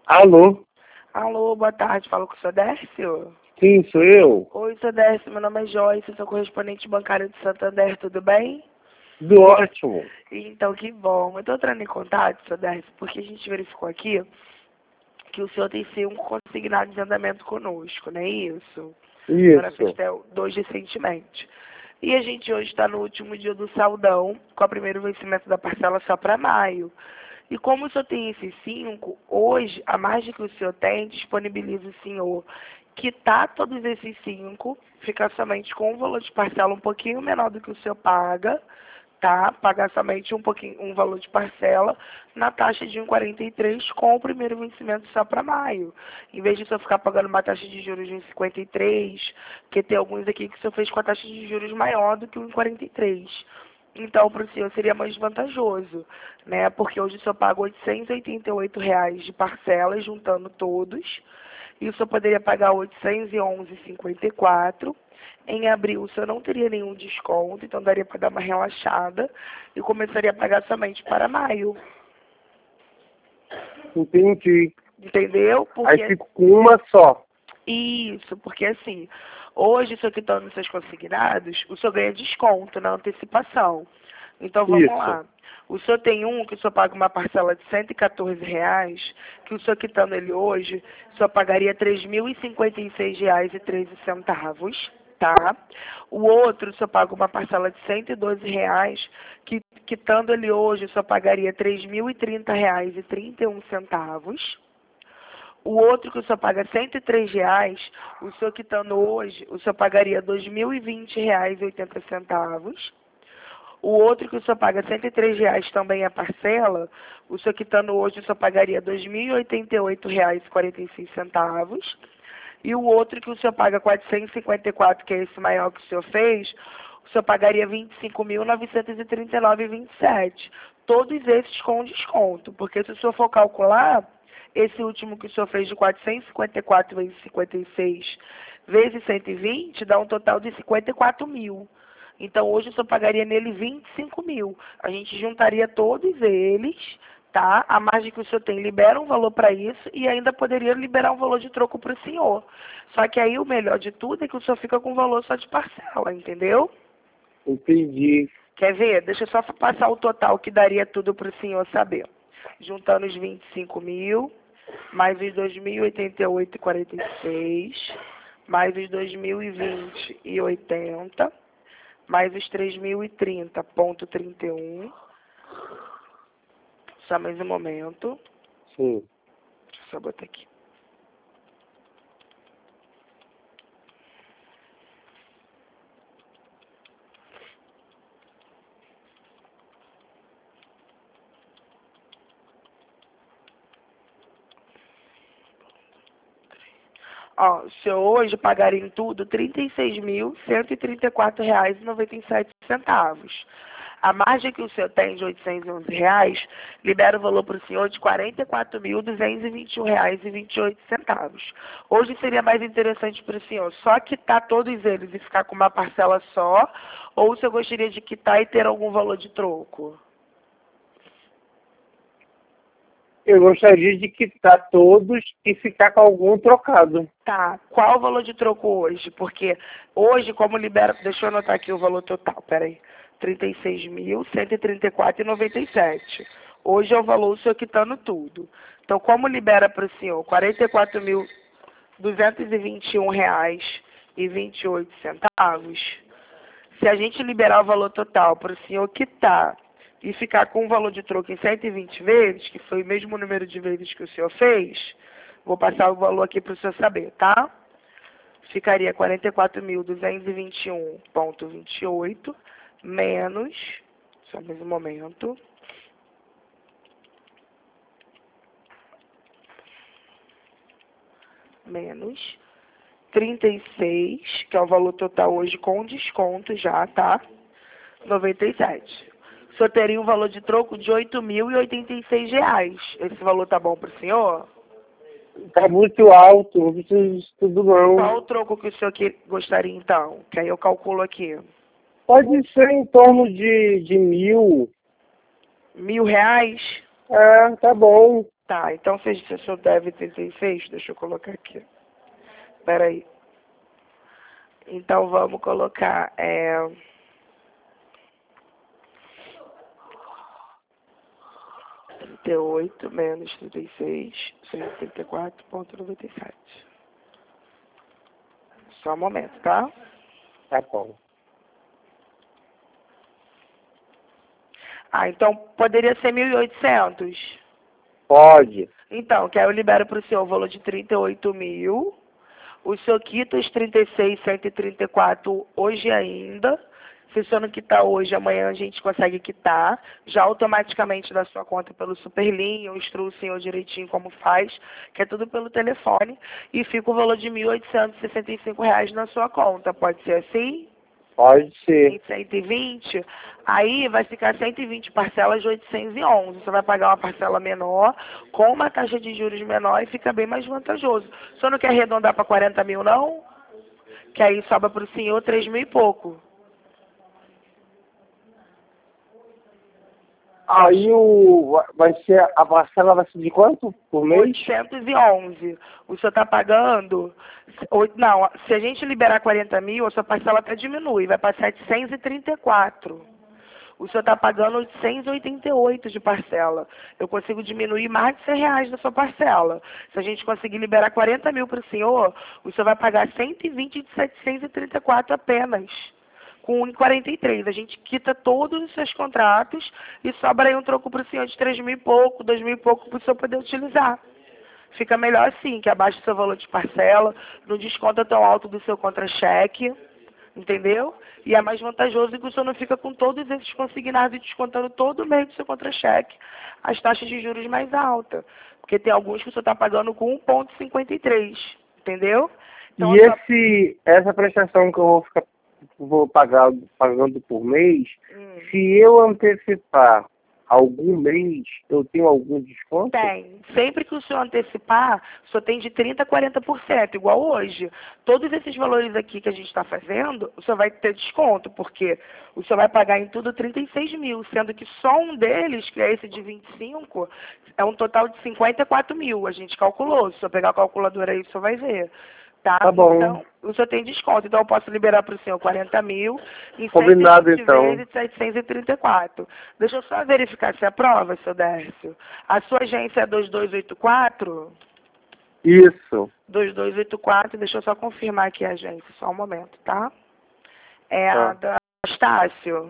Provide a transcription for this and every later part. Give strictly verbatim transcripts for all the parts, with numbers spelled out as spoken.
Alô? Alô, boa tarde. Falo com o seu Décio? Sim, sou eu. Oi, seu Décio. Meu nome é Joyce, sou correspondente bancário de Santander. Tudo bem? Tudo ótimo. Então, que bom. Eu estou entrando em contato, seu Décio, porque a gente verificou aqui que o senhor tem cinco consignados em andamento conosco, não é isso? Para Isso. Festel dois recentemente. E a gente hoje está no último dia do saldão, com o primeiro vencimento da parcela só para maio. E como o senhor tem esses cinco, hoje, a margem que o senhor tem, disponibiliza o senhor quitar todos esses cinco, ficar somente com um valor de parcela um pouquinho menor do que o senhor paga, tá? Pagar somente um pouquinho, um valor de parcela na taxa de um vírgula quarenta e três com o primeiro vencimento só para maio. Em vez de o senhor ficar pagando uma taxa de juros de um vírgula cinquenta e três, porque tem alguns aqui que o senhor fez com a taxa de juros maior do que o um vírgula quarenta e três. Então, para o senhor seria mais vantajoso, né? Porque hoje o senhor paga oitocentos e oitenta e oito reais de parcela, juntando todos, e o senhor poderia pagar oitocentos e onze reais e cinquenta e quatro. Em abril, o senhor não teria nenhum desconto, então daria para dar uma relaxada e começaria a pagar somente para maio. Entendi. Entendeu? Aí Porque fico com uma só. Isso, porque assim, hoje o senhor quitando nos seus consignados, o senhor ganha desconto na antecipação. Então vamos Isso. lá. O senhor tem um que o senhor paga uma parcela de cento e quatorze reais, que o senhor quitando ele hoje, o senhor pagaria três mil e cinquenta e seis reais e treze centavos, tá? O outro, o senhor paga uma parcela de cento e doze reais, que quitando ele hoje, o senhor pagaria três mil e trinta reais e trinta e um centavos. O outro que o senhor paga cento e três reais, o senhor quitando hoje, o senhor pagaria dois mil e vinte reais e oitenta centavos. O outro que o senhor paga cento e três reais também é parcela, o senhor quitando hoje, o senhor pagaria dois mil e oitenta e oito reais e quarenta e seis centavos. E o outro que o senhor paga quatrocentos e cinquenta e quatro, que é esse maior que o senhor fez, o senhor pagaria vinte e cinco mil novecentos e trinta e nove reais e vinte e sete centavos. Todos esses com desconto, porque se o senhor for calcular, esse último que o senhor fez de quatrocentos e cinquenta e quatro vezes cinquenta e seis vezes cento e vinte dá um total de cinquenta e quatro mil. Então hoje o senhor pagaria nele vinte e cinco mil. A gente juntaria todos eles, tá? A margem que o senhor tem libera um valor para isso e ainda poderia liberar um valor de troco para o senhor. Só que aí o melhor de tudo é que o senhor fica com um valor só de parcela, entendeu? Entendi. Quer ver? Deixa eu só passar o total que daria tudo para o senhor saber. Juntando os vinte e cinco mil, mais os dois mil e oitenta e oito e quarenta e seis, mais os dois mil e vinte e oitenta, mais os três mil e trinta ponto trinta e um. Só mais um momento. Sim. Deixa eu só botar aqui. Ó, o senhor hoje pagaria em tudo trinta e seis mil cento e trinta e quatro reais e noventa e sete centavos. A margem que o senhor tem de oitocentos e onze reais libera o valor para o senhor de quarenta e quatro mil duzentos e vinte e um reais e vinte e oito centavos. Hoje seria mais interessante para o senhor só quitar todos eles e ficar com uma parcela só, ou o senhor gostaria de quitar e ter algum valor de troco? Eu gostaria de quitar todos e ficar com algum trocado. Tá. Qual o valor de troco hoje? Porque hoje, como libera... Deixa eu anotar aqui o valor total, peraí. trinta e seis mil cento e trinta e quatro reais e noventa e sete. Hoje é o valor o senhor quitando tudo. Então, como libera para o senhor quarenta e quatro mil duzentos e vinte e um reais e vinte e oito centavos, se a gente liberar o valor total para o senhor quitar e ficar com o valor de troco em cento e vinte vezes, que foi o mesmo número de vezes que o senhor fez, vou passar o valor aqui para o senhor saber, tá? Ficaria quarenta e quatro mil duzentos e vinte e um reais e vinte e oito menos, só mais um momento, menos trinta e seis, que é o valor total hoje com desconto já, tá? noventa e sete. O senhor teria um valor de troco de oito mil e oitenta e seis reais. Esse valor tá bom para o senhor? Tá muito alto, não preciso disso tudo não. Qual o troco que o senhor que gostaria então? Que aí eu calculo aqui. Pode ser em torno de, de mil. Mil reais? É, tá bom. Tá, então se se o senhor deve trinta e seis, deixa eu colocar aqui. Espera aí. Então vamos colocar é, trinta e oito menos trinta e seis, cento e trinta e quatro vírgula noventa e sete. Só um momento, tá? Tá bom. Ah, então poderia ser mil e oitocentos. Pode. Então, que aí eu libero para o senhor o valor de trinta e oito mil. O senhor quita os trinta e seis, cento e trinta e quatro hoje ainda. Se o senhor não quitar hoje, amanhã a gente consegue quitar. Já automaticamente da sua conta pelo Superlink. Eu instruo o senhor direitinho como faz, que é tudo pelo telefone. E fica o valor de mil oitocentos e sessenta e cinco reais na sua conta. Pode ser assim? Pode Em ser. cento e vinte, aí vai ficar cento e vinte parcelas de oitocentos e onze. Você vai pagar uma parcela menor, com uma taxa de juros menor e fica bem mais vantajoso. O senhor não quer arredondar para quarenta mil, não? Que aí sobra para o senhor três mil e pouco. Aí o, vai ser, a parcela vai ser de quanto por mês? oitocentos e onze. O senhor está pagando... oito- Não, se a gente liberar quarenta mil, a sua parcela até diminui, vai para setecentos e trinta e quatro. O senhor está pagando oitocentos e oitenta e oito de parcela. Eu consigo diminuir mais de cem reais da sua parcela. Se a gente conseguir liberar quarenta mil para o senhor, o senhor vai pagar cento e vinte de setecentos e trinta e quatro apenas. Com um vírgula quarenta e três. A gente quita todos os seus contratos e sobra aí um troco para o senhor de três mil e pouco, dois mil e pouco para o senhor poder utilizar. Fica melhor assim, que abaixa o seu valor de parcela, não desconta tão alto do seu contra-cheque. Entendeu? E é mais vantajoso que o senhor não fica com todos esses consignados e descontando todo mês do seu contra-cheque as taxas de juros mais altas. Porque tem alguns que o senhor está pagando com um vírgula cinquenta e três. Entendeu? Então, E a sua... esse, essa prestação que eu vou ficar vou pagar pagando por mês, Hum. se eu antecipar algum mês, eu tenho algum desconto? Tem. Sempre que o senhor antecipar, o senhor tem de trinta por cento a quarenta por cento, igual hoje. Todos esses valores aqui que a gente está fazendo, o senhor vai ter desconto, porque o senhor vai pagar em tudo trinta e seis mil, sendo que só um deles, que é esse de vinte e cinco, é um total de cinquenta e quatro mil. A gente calculou. Se o senhor pegar a calculadora aí, o senhor vai ver. Tá? Tá bom. Então, o senhor tem desconto. Então, eu posso liberar para o senhor quarenta mil em Combinado, cento e vinte então. vezes setecentos e trinta e quatro. Deixa eu só verificar se aprova, seu Dércio. A sua agência é dois dois oito quatro? Isso. dois dois oito quatro, deixa eu só confirmar aqui a agência, só um momento, tá? É a Tá. da Estácio.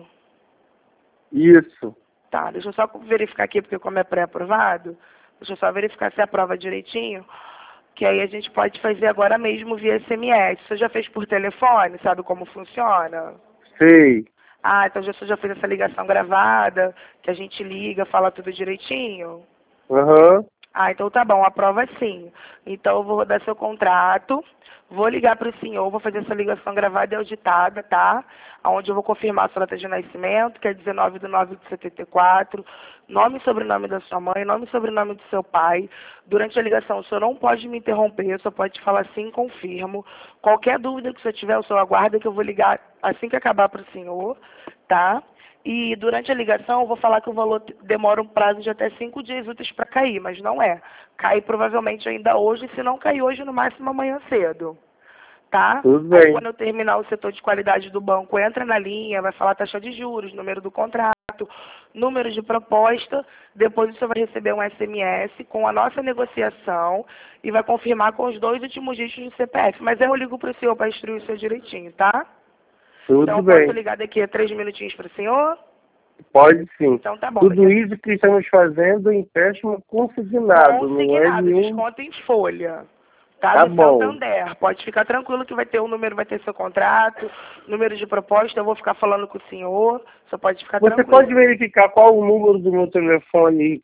Isso. Tá, deixa eu só verificar aqui, porque como é pré-aprovado, deixa eu só verificar se aprova direitinho, que aí a gente pode fazer agora mesmo via S M S. Você já fez por telefone? Sabe como funciona? Sei. Ah, então já, você já fez essa ligação gravada, que a gente liga, fala tudo direitinho? Aham. Ah, então tá bom, aprova sim. Então eu vou rodar seu contrato, vou ligar para o senhor, vou fazer essa ligação gravada e auditada, tá? Onde eu vou confirmar a sua data de nascimento, que é dezenove de nove de setenta e quatro, nome e sobrenome da sua mãe, nome e sobrenome do seu pai. Durante a ligação, o senhor não pode me interromper, só pode falar sim, confirmo. Qualquer dúvida que o senhor tiver, o senhor aguarda que eu vou ligar assim que acabar para o senhor, tá? E durante a ligação eu vou falar que o valor demora um prazo de até cinco dias úteis para cair, mas não é. Cai provavelmente ainda hoje, se não cair hoje, no máximo amanhã cedo. Tá? Tudo Aí bem. quando eu terminar o setor de qualidade do banco, entra na linha, vai falar taxa de juros, número do contrato, número de proposta, depois você vai receber um S M S com a nossa negociação e vai confirmar com os dois últimos dígitos do C P F. Mas aí eu ligo para o senhor para instruir o senhor direitinho, tá? Então Tudo eu posso bem. ligar daqui a três minutinhos para o senhor? Pode sim. Então tá bom. Tudo Daqui isso que estamos fazendo em empréstimo a... consignado, não é Consignado, nenhum. desconto em folha. Tá? Tá Do bom. Santander. Pode ficar tranquilo que vai ter o número, vai ter seu contrato, número de proposta, eu vou ficar falando com o senhor. Só pode ficar Você tranquilo. pode verificar qual o número do meu telefone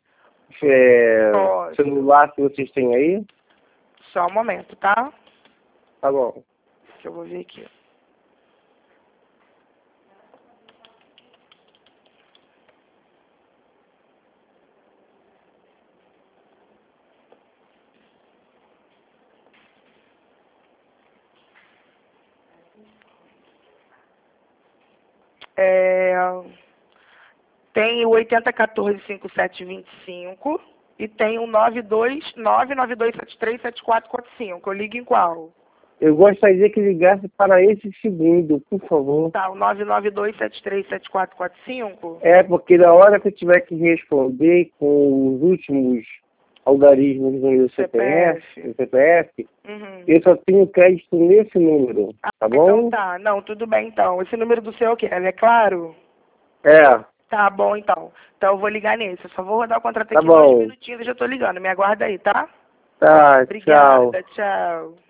é, Posso. celular que vocês têm aí? Só um momento, tá? Tá bom. Que eu vou ver aqui. É... Tem o oito zero um quatro, cinco sete dois cinco e tem o nove dois nove nove dois sete três sete quatro quatro cinco. Eu ligo em qual? Eu gostaria que ligasse para esse segundo, por favor. Tá, o nove nove dois sete três sete quatro quatro cinco? É, porque na hora que eu tiver que responder com os últimos algarismos do meu C P F, do C P F, Uhum. eu só tenho crédito nesse número, Ah, tá então bom? tá. Não, tudo bem então. Esse número do seu é o quê? Ele é claro? É, Tá bom então. Então eu vou ligar nesse. Eu só vou rodar o contrato tá aqui dois bom. minutinhos e já tô ligando. Me aguarda aí, tá? Tá, tchau. Obrigada, tchau.